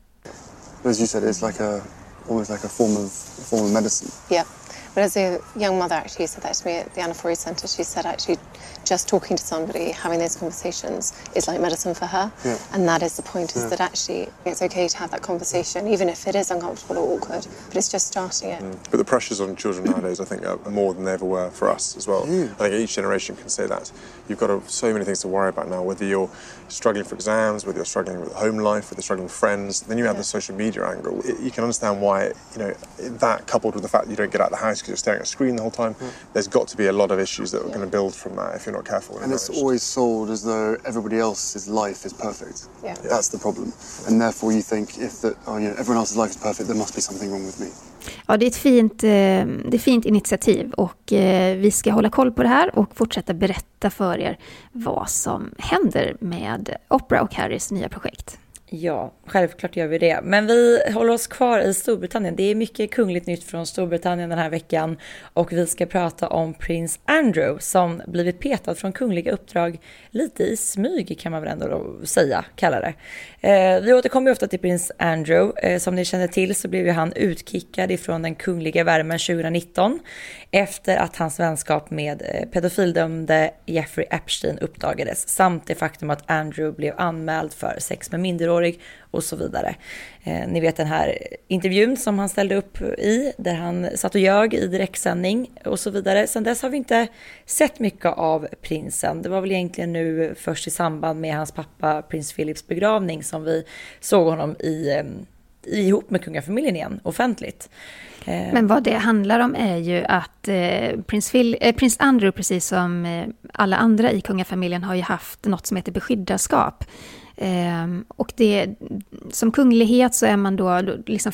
As you said, it's like almost like a form of medicine. Yeah. But as a young mother, actually said that to me at the Anna Forey Centre. She said actually just talking to somebody, having those conversations is like medicine for her. Yeah. And that is the point, is that actually it's okay to have that conversation, even if it is uncomfortable or awkward, but it's just starting it. But the pressures on children nowadays, I think, are more than they ever were for us as well. I think each generation can say that. You've got so many things to worry about now, whether you're struggling for exams, whether you're struggling with home life, whether you're struggling with friends. Then you have the social media angle. You can understand why, that coupled with the fact that you don't get out of the house because you're staring at a screen the whole time, there's got to be a lot of issues that are going to build from that if you're not careful. And it's always sold as though everybody else's life is perfect. Yeah. That's the problem. And therefore you think everyone else's life is perfect, there must be something wrong with me. Ja, det är ett fint initiativ, och vi ska hålla koll på det här och fortsätta berätta för er vad som händer med Oprah och Harrys nya projekt. Ja, självklart gör vi det. Men vi håller oss kvar i Storbritannien. Det är mycket kungligt nytt från Storbritannien den här veckan. Och vi ska prata om prins Andrew som blivit petad från kungliga uppdrag lite i smyg, kan man väl ändå kalla det. Vi återkommer ofta till prins Andrew. Som ni känner till så blev ju han utkickad ifrån den kungliga värmen 2019 efter att hans vänskap med pedofildömde Jeffrey Epstein uppdagades, samt det faktum att Andrew blev anmäld för sex med minderårig och så vidare. Ni vet den här intervjun som han ställde upp i, där han satt och ljög i direktsändning och så vidare. Sen dess har vi inte sett mycket av prinsen. Det var väl egentligen nu först i samband med hans pappa prins Philips begravning som vi såg honom ihop med kungafamiljen igen, offentligt. Men vad det handlar om är ju att prins Andrew, precis som alla andra i kungafamiljen, har ju haft något som heter beskyddarskap. Och det, som kunglighet så är man då liksom,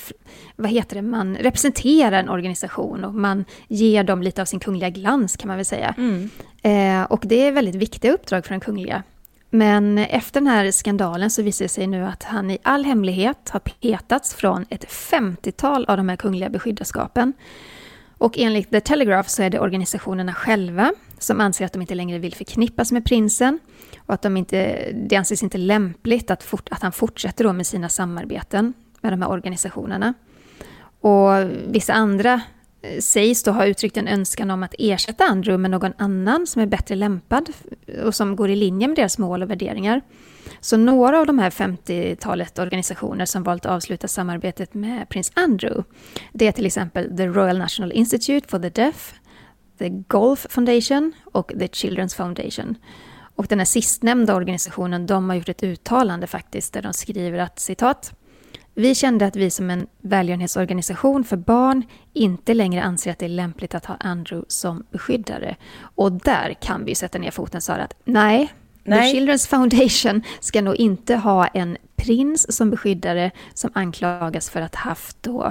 man representerar en organisation och man ger dem lite av sin kungliga glans, kan man väl säga. Och det är väldigt viktiga uppdrag för den kungliga. Men efter den här skandalen så visar det sig nu att han i all hemlighet har petats från ett 50-tal av de här kungliga beskyddarskapen. Och enligt The Telegraph så är det organisationerna själva som anser att de inte längre vill förknippas med prinsen och att det anses inte lämpligt att han fortsätter då med sina samarbeten med de här organisationerna. Och vissa andra sägs då ha uttryckt en önskan om att ersätta Andrew med någon annan som är bättre lämpad och som går i linje med deras mål och värderingar. Så några av de här 50-talet organisationer som valt att avsluta samarbetet med prins Andrew, det är till exempel The Royal National Institute for the Deaf, The Golf Foundation och The Children's Foundation. Och den här sistnämnda organisationen, de har gjort ett uttalande faktiskt där de skriver att, citat, vi kände att vi som en välgörenhetsorganisation för barn inte längre anser att det är lämpligt att ha Andrew som beskyddare. Och där kan vi sätta ner foten, Sara, att nej. The Children's Foundation ska nog inte ha en prins som beskyddare som anklagas för att ha haft då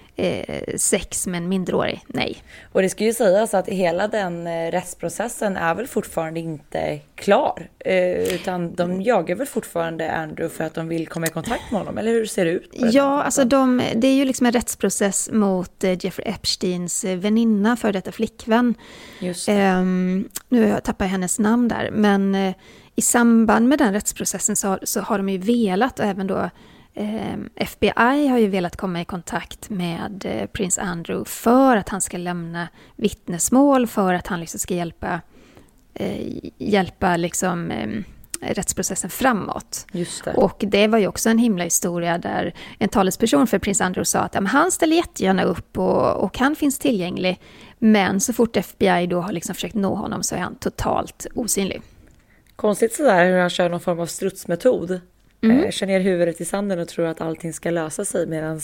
sex med en minderårig. Nej. Och det ska ju sägas att hela den rättsprocessen är väl fortfarande inte klar. Utan de jagar väl fortfarande Andrew för att de vill komma i kontakt med honom. Eller hur ser det ut? Ja, alltså det är ju liksom en rättsprocess mot Jeffrey Epsteins väninna, för detta flickvän. Just det. Nu tappar jag hennes namn där. Men i samband med den rättsprocessen så har de ju velat, och även då FBI har ju velat komma i kontakt med prins Andrew för att han ska lämna vittnesmål, för att han liksom ska hjälpa liksom rättsprocessen framåt. Just det. Och det var ju också en himla historia där en talesperson för prins Andrew sa att han ställer jättegärna upp och han finns tillgänglig. Men så fort FBI då har liksom försökt nå honom så är han totalt osynlig. Konstigt sådär hur han kör någon form av strutsmetod. Kör ner huvudet i sanden och tror att allting ska lösa sig medan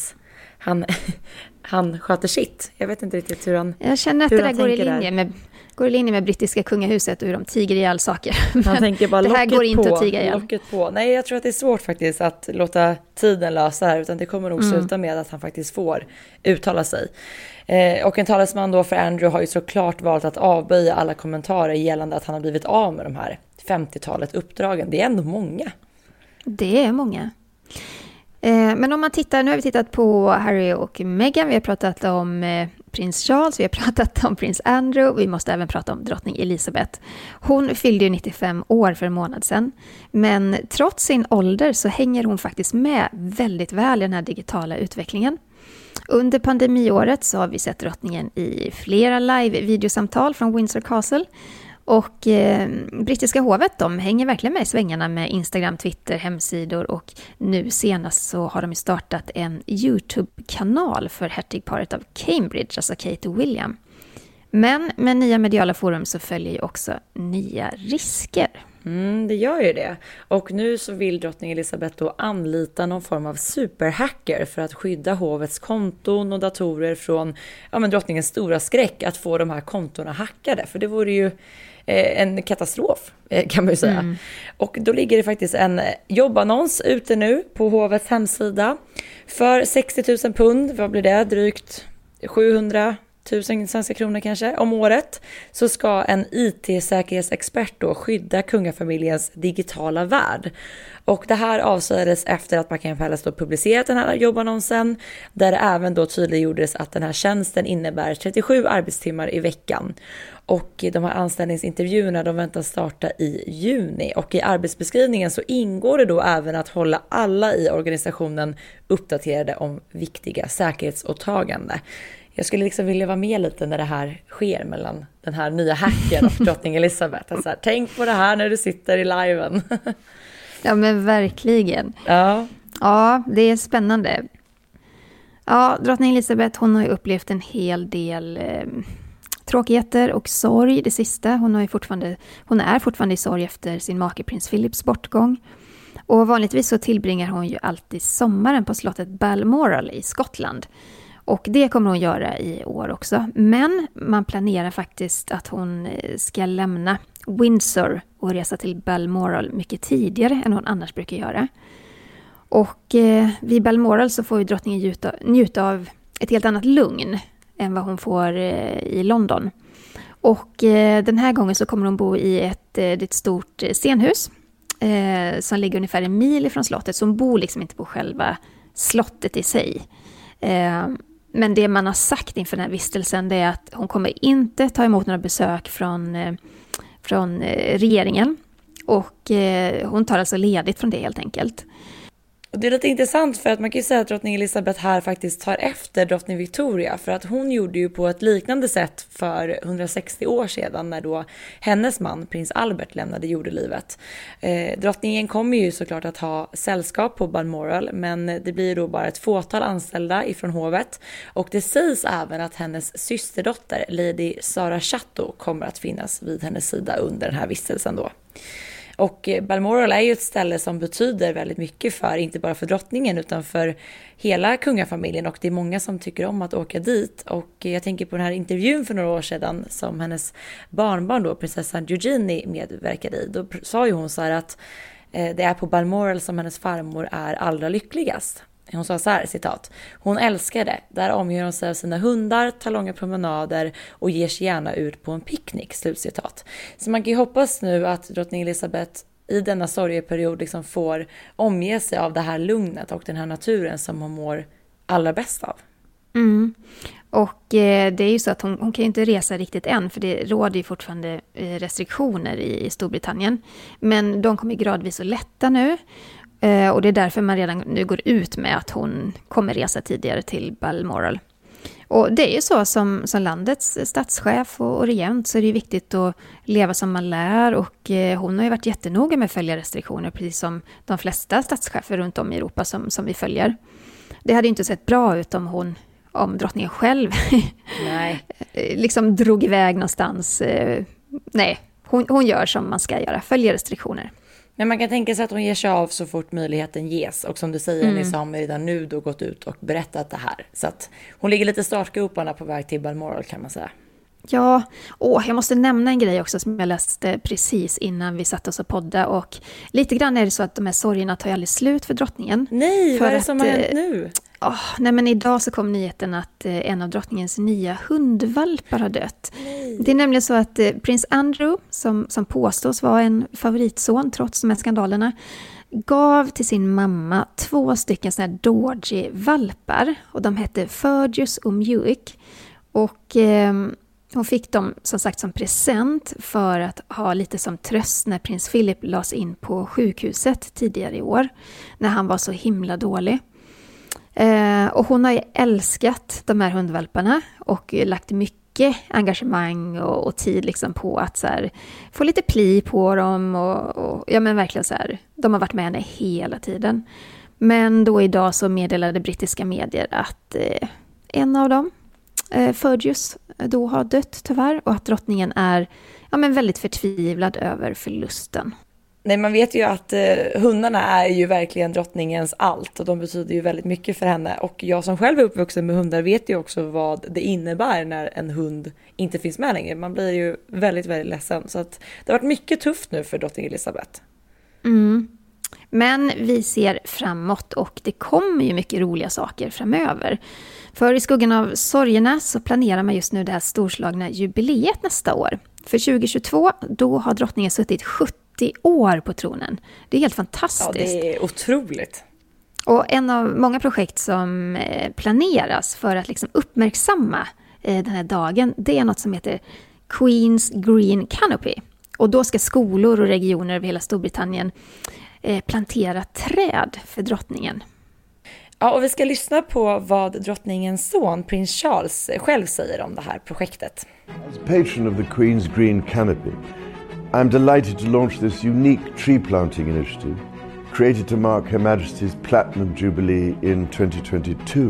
han sköter sitt. Jag vet inte riktigt hur han Jag känner att det där går i linje med brittiska kungahuset och hur de tiger ihjäl saker. Han tänker bara det här går inte att tiga ihjäl. Locket på. Nej, jag tror att det är svårt faktiskt att låta tiden lösa här, utan det kommer nog sluta med att han faktiskt får uttala sig. Och en talesman då för Andrew har ju såklart valt att avböja alla kommentarer gällande att han har blivit av med de här 50-talet uppdragen. Det är ändå många. Det är många. Men om man tittar, nu har vi tittat på Harry och Meghan, vi har pratat om prins Charles, vi har pratat om prins Andrew, vi måste även prata om drottning Elizabeth. Hon fyllde ju 95 år för en månad sedan, men trots sin ålder så hänger hon faktiskt med väldigt väl i den här digitala utvecklingen. Under pandemiåret så har vi sett drottningen i flera live-videosamtal från Windsor Castle. Och brittiska hovet, de hänger verkligen med i svängarna med Instagram, Twitter, hemsidor och nu senast så har de startat en YouTube-kanal för hertigparet av Cambridge, alltså Kate och William. Men med nya mediala forum så följer ju också nya risker. Det gör ju det. Och nu så vill drottning Elizabeth då anlita någon form av superhacker för att skydda hovets konton och datorer från drottningens stora skräck att få de här kontorna hackade. För det vore ju en katastrof kan man ju säga. Och då ligger det faktiskt en jobbannons ute nu på hovets hemsida. För 60 000 pund, vad blir det? Drygt 700 000 svenska kronor kanske om året, så ska en IT-säkerhetsexpert då skydda kungafamiljens digitala värld. Och det här avslöjades efter att Buckingham Palace då publicerat den här jobbannonsen, där det även då tydliggjordes att den här tjänsten innebär 37 arbetstimmar i veckan. Och de här anställningsintervjuerna de väntas starta i juni. Och i arbetsbeskrivningen så ingår det då även att hålla alla i organisationen uppdaterade om viktiga säkerhetsåtaganden. Jag skulle liksom vilja vara med lite när det här sker mellan den här nya hacken och drottning Elizabeth. Alltså här, tänk på det här när du sitter i liven. Ja men verkligen. Ja. Ja, det är spännande. Ja, drottning Elizabeth, hon har ju upplevt en hel del tråkigheter och sorg det sista. Hon är fortfarande i sorg efter sin make prins Philips bortgång. Och vanligtvis så tillbringar hon ju alltid sommaren på slottet Balmoral i Skottland. Och det kommer hon göra i år också. Men man planerar faktiskt att hon ska lämna Windsor och resa till Balmoral mycket tidigare än hon annars brukar göra. Och vid Balmoral så får ju drottningen njuta av ett helt annat lugn än vad hon får i London. Och den här gången så kommer hon bo i ett stort scenhus som ligger ungefär 1 mil ifrån slottet. Så hon bor liksom inte på själva slottet i sig. Men det man har sagt inför den här vistelsen det är att hon kommer inte ta emot några besök från regeringen. Och hon tar alltså ledigt från det helt enkelt. Och det är lite intressant för att man kan ju säga att drottning Elizabeth här faktiskt tar efter drottning Victoria. För att hon gjorde ju på ett liknande sätt för 160 år sedan när då hennes man, prins Albert, lämnade jordelivet. Drottningen kommer ju såklart att ha sällskap på Balmoral, men det blir då bara ett fåtal anställda ifrån hovet. Och det sägs även att hennes systerdotter, Lady Sarah Chatto, kommer att finnas vid hennes sida under den här vistelsen då. Och Balmoral är ju ett ställe som betyder väldigt mycket för, inte bara för drottningen utan för hela kungafamiljen, och det är många som tycker om att åka dit. Och jag tänker på den här intervjun för några år sedan som hennes barnbarn då, prinsessan Eugenie, medverkade i. Då sa ju hon så här att det är på Balmoral som hennes farmor är allra lyckligast. Hon sa så här, citat: hon älskar det. Där omger hon sig av sina hundar, tar långa promenader och ger sig gärna ut på en picknick, slutcitat. Så man kan ju hoppas nu att drottning Elizabeth i denna sorgeperiod liksom får omge sig av det här lugnet och den här naturen som hon mår allra bäst av. Och det är ju så att hon kan ju inte resa riktigt än, för det råder ju fortfarande restriktioner i Storbritannien. Men de kommer gradvis att lätta nu. Och det är därför man redan nu går ut med att hon kommer resa tidigare till Balmoral. Och det är ju så som landets statschef och regent, så är det ju viktigt att leva som man lär, och hon har ju varit jättenoga med att följa restriktioner, precis som de flesta statschefer runt om i Europa som vi följer. Det hade inte sett bra ut om drottningen själv liksom drog iväg någonstans. Nej, hon gör som man ska göra, följer restriktioner. Men man kan tänka sig att hon ger sig av så fort möjligheten ges. Och som du säger, så har man redan nu då gått ut och berättat det här. Så att hon ligger lite startgroparna på väg till Balmoral, kan man säga. Ja, jag måste nämna en grej också som jag läste precis innan vi satt oss och podda. Och lite grann är det så att de här sorgerna tar ju aldrig slut för drottningen. Nej, vad är det som har hänt nu? Nej, men idag så kom nyheten att en av drottningens nya hundvalpar har dött. Nej. Det är nämligen så att prins Andrew, som påstås vara en favoritson trots de här skandalerna, gav till sin mamma 2 stycken såna här Dorji-valpar. Och de hette Fergus och Muick. Och hon fick dem som sagt som present för att ha lite som tröst när prins Philip lades in på sjukhuset tidigare i år. När han var så himla dålig. Och hon har ju älskat de här hundvalparna och lagt mycket engagemang och tid liksom på att så här, få lite pli på dem och ja, men verkligen så här, de har varit med henne hela tiden. Men då idag så meddelade brittiska medier att en av dem, Fergus, då har dött tyvärr, och att drottningen är väldigt förtvivlad över förlusten. Nej, man vet ju att hundarna är ju verkligen drottningens allt, och de betyder ju väldigt mycket för henne. Och jag som själv är uppvuxen med hundar vet ju också vad det innebär när en hund inte finns med längre. Man blir ju väldigt, väldigt ledsen. Så att det har varit mycket tufft nu för drottning Elizabeth. Men vi ser framåt, och det kommer ju mycket roliga saker framöver. För i skuggan av sorgerna så planerar man just nu det här storslagna jubileet nästa år. För 2022, då har drottningen suttit 70 år på tronen. Det är helt fantastiskt. Ja, det är otroligt. Och en av många projekt som planeras för att liksom uppmärksamma den här dagen, det är något som heter Queen's Green Canopy. Och då ska skolor och regioner över hela Storbritannien plantera träd för drottningen. Ja, och vi ska lyssna på vad drottningens son, prins Charles, själv säger om det här projektet. As patron of the Queen's Green Canopy, I'm delighted to launch this unique tree planting initiative, created to mark Her Majesty's Platinum Jubilee in 2022.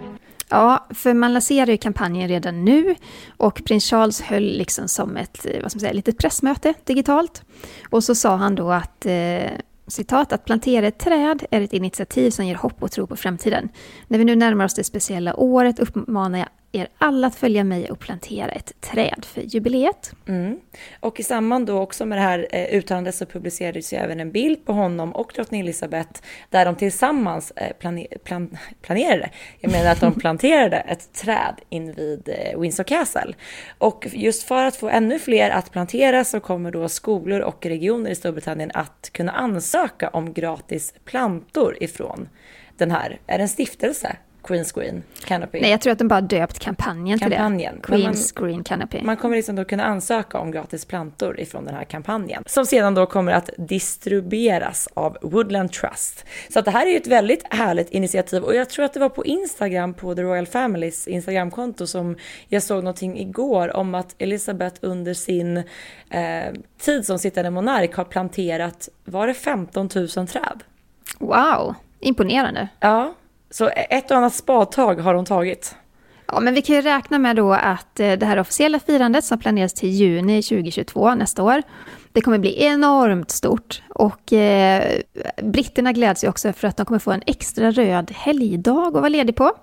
Ja, för man lanserar ju kampanjen redan nu, och prins Charles höll liksom som ett litet pressmöte digitalt. Och så sa han då att citat, att plantera ett träd är ett initiativ som ger hopp och tro på framtiden. När vi nu närmar oss det speciella året uppmanar jag er alla att följa mig och plantera ett träd för jubileet. Och i samband då också med det här uttalandet så publicerades ju även en bild på honom och drottning Elizabeth där de tillsammans planerade. Jag menar att de planterade ett träd invid Windsor Castle. Och just för att få ännu fler att plantera så kommer då skolor och regioner i Storbritannien att kunna ansöka om gratis plantor ifrån den här. Är det en stiftelse? Queen's Green Canopy. Nej, jag tror att de bara döpt kampanjen till det. Queen's Green Canopy. Man kommer liksom då kunna ansöka om gratis plantor ifrån den här kampanjen. Som sedan då kommer att distribueras av Woodland Trust. Så att det här är ju ett väldigt härligt initiativ. Och jag tror att det var på Instagram, på The Royal Familys Instagramkonto, som jag såg någonting igår om att Elizabeth under sin tid som sittande monark har planterat, var det 15 000 träd? Wow, imponerande. Ja. Så ett och annat spadtag har de tagit. Ja, men vi kan ju räkna med då att det här officiella firandet som planeras till juni 2022 nästa år, det kommer bli enormt stort. Och britterna gläds ju också för att de kommer få en extra röd helgdag att vara ledig på.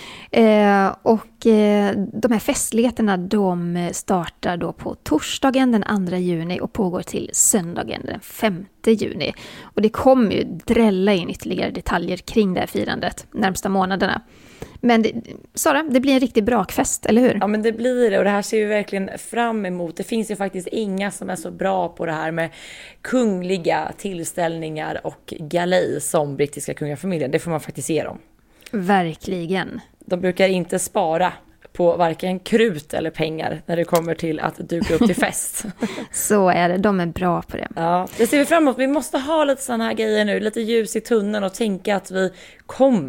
Och de här festligheterna, de startar då på torsdagen den 2 juni och pågår till söndagen den 5 juni. Och det kommer ju drälla in ytterligare detaljer kring det här firandet närmsta månaderna. Men Sara, det blir en riktig brakfest, eller hur? Ja, men det blir det, och det här ser vi verkligen fram emot. Det finns ju faktiskt inga som är så bra på det här med kungliga tillställningar och galej som brittiska kungafamiljen. Det får man faktiskt ge dem. Verkligen. De brukar inte spara på varken krut eller pengar när det kommer till att duka upp till fest. Så är det, de är bra på det. Ja, det ser vi fram emot. Vi måste ha lite sådana här grejer nu, lite ljus i tunneln och tänka att vi kommer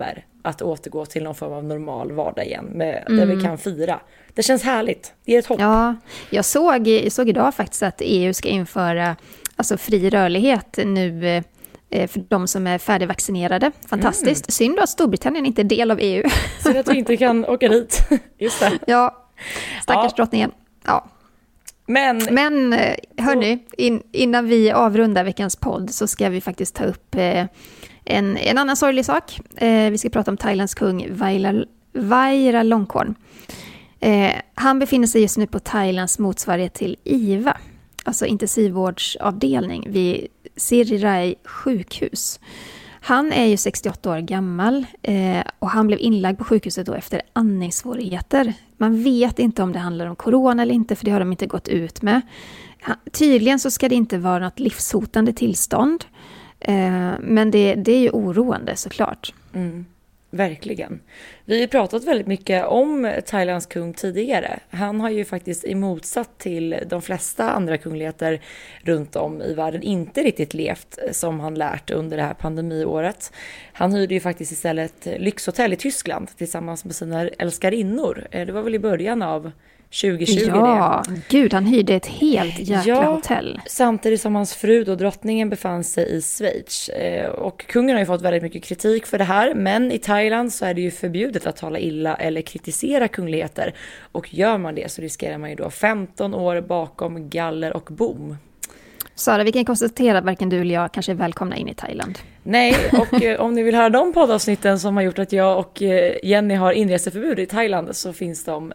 att återgå till någon form av normal vardag igen där vi kan fira. Det känns härligt. Det är ett hopp. Ja, jag såg idag faktiskt att EU ska införa alltså fri rörlighet nu för de som är färdigvaccinerade. Fantastiskt. Synd då att Storbritannien inte är del av EU. Så att vi inte kan åka dit. Just det. Ja, stackars drottningen. Ja. Men hörni, innan vi avrundar veckans podd så ska vi faktiskt ta upp en annan sorglig sak. Vi ska prata om Thailands kung Vajiralongkorn. Han befinner sig just nu på Thailands motsvarighet till IVA, alltså intensivvårdsavdelning vid Sirirai sjukhus. Han är ju 68 år gammal och han blev inlagd på sjukhuset då efter andningssvårigheter. Man vet inte om det handlar om corona eller inte, för det har de inte gått ut med. Tydligen så ska det inte vara något livshotande tillstånd, men det är ju oroande såklart. Verkligen. Vi har ju pratat väldigt mycket om Thailands kung tidigare. Han har ju faktiskt i motsats till de flesta andra kungligheter runt om i världen inte riktigt levt som han lärt under det här pandemiåret. Han hyrde ju faktiskt istället lyxhotell i Tyskland tillsammans med sina älskarinnor. Det var väl i början av 2020 ja, gud, han hyrde ett helt jäkla hotell. Samtidigt som hans fru och drottningen befann sig i Schweiz. Och kungen har ju fått väldigt mycket kritik för det här. Men i Thailand så är det ju förbjudet att tala illa eller kritisera kungligheter. Och gör man det så riskerar man ju då 15 år bakom galler och bom. Sara, vi kan konstatera att varken du eller jag kanske är välkomna in i Thailand. Nej, och om ni vill höra de poddavsnitten som har gjort att jag och Jenny har inreseförbud i Thailand så finns de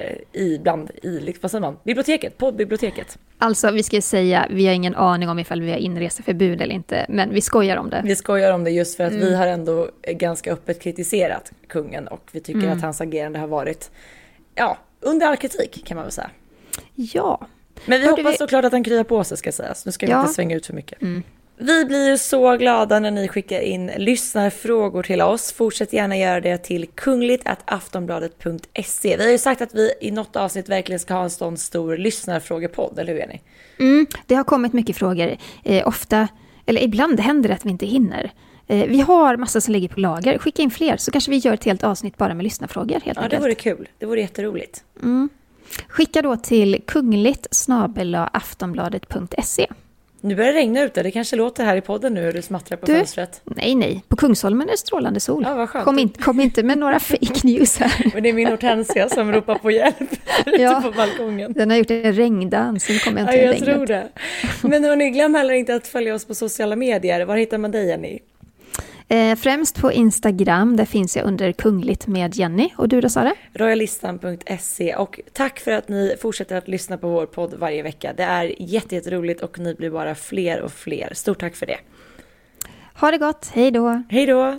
poddbiblioteket. Alltså, vi ska säga, vi har ingen aning om ifall vi har inreseförbud eller inte, men vi skojar om det. Vi skojar om det just för att vi har ändå ganska öppet kritiserat kungen och vi tycker att hans agerande har varit under all kritik kan man väl säga. Ja. Men vi hoppas såklart att han kryar på sig ska sägas. Nu ska vi inte svänga ut för mycket. Vi blir så glada när ni skickar in lyssnarfrågor till oss. Fortsätt gärna göra det till kungligt@aftonbladet.se. Vi har ju sagt att vi i något avsnitt verkligen ska ha en sån stor lyssnarfrågepodd, eller hur är ni? Det har kommit mycket frågor. Ofta, eller ibland händer det att vi inte hinner. Vi har massa som ligger på lager. Skicka in fler så kanske vi gör ett helt avsnitt bara med lyssnarfrågor. Helt enkelt. Det vore kul. Det vore jätteroligt. Skicka då till kungligt@aftonbladet.se. Nu börjar det regna ute. Det kanske låter här i podden nu hur du smattrar på fönstret. Nej. På Kungsholmen är det strålande sol. Ja, vad skönt. Kom inte med några fake news här. Men det är min Hortensia som ropar på hjälp ute på balkongen. Den har gjort en regndans. Så kommer jag inte jag tror det. Men hörni, glöm heller inte att följa oss på sociala medier. Var hittar man dig, Jenny? Främst på Instagram, där finns jag under kungligt med Jenny. Och du då, Sara? Royalistan.se. Och tack för att ni fortsätter att lyssna på vår podd varje vecka. Det är jätteroligt och ni blir bara fler och fler. Stort tack för det. Ha det gott, hej då. Hej då.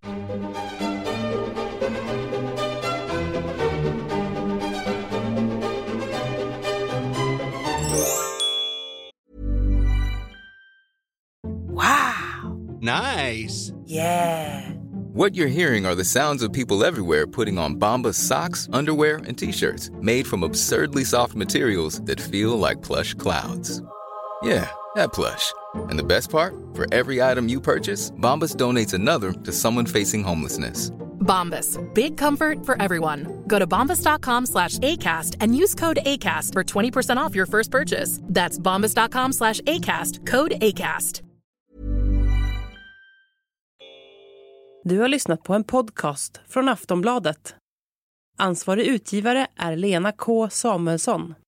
Nice. Yeah. What you're hearing are the sounds of people everywhere putting on Bombas socks, underwear, and T-shirts made from absurdly soft materials that feel like plush clouds. Yeah, that plush. And the best part? For every item you purchase, Bombas donates another to someone facing homelessness. Bombas. Big comfort for everyone. Go to bombas.com/ACAST and use code ACAST for 20% off your first purchase. That's bombas.com/ACAST. Code ACAST. Du har lyssnat på en podcast från Aftonbladet. Ansvarig utgivare är Lena K. Samuelsson.